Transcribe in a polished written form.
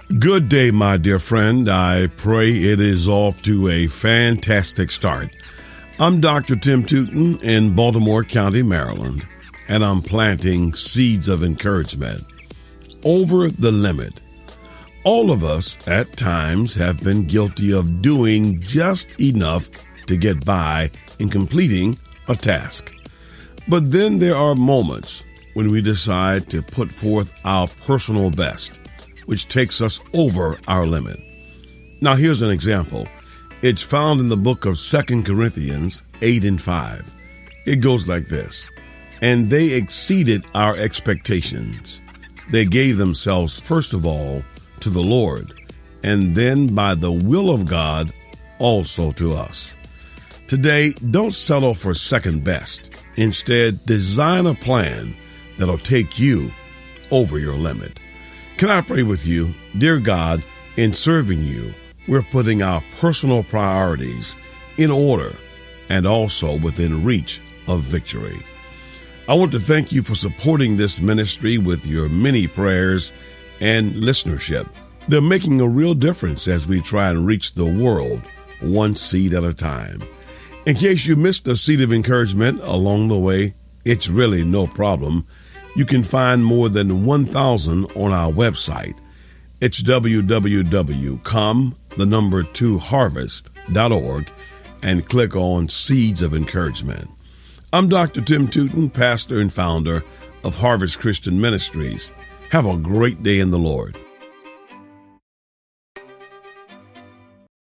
Good day, my dear friend. I pray it is off to a fantastic start. I'm Dr. Tim Tootin in Baltimore County, Maryland, and I'm planting seeds of encouragement. Over the limit. All of us at times have been guilty of doing just enough to get by in completing a task. But then there are moments when we decide to put forth our personal best, which takes us over our limit. Now, here's an example. It's found in the book of 2 Corinthians 8:5. It goes like this. And they exceeded our expectations. They gave themselves first of all to the Lord, and then by the will of God also to us. Today, don't settle for second best. Instead, design a plan that'll take you over your limit. Can I pray with you? Dear God, in serving you, we're putting our personal priorities in order and also within reach of victory. I want to thank you for supporting this ministry with your many prayers and listenership. They're making a real difference as we try and reach the world one seed at a time. In case you missed a seed of encouragement along the way, it's really no problem. You can find more than 1,000 on our website. It's www.com2harvest.org and click on Seeds of Encouragement. I'm Dr. Tim Tootin, pastor and founder of Harvest Christian Ministries. Have a great day in the Lord.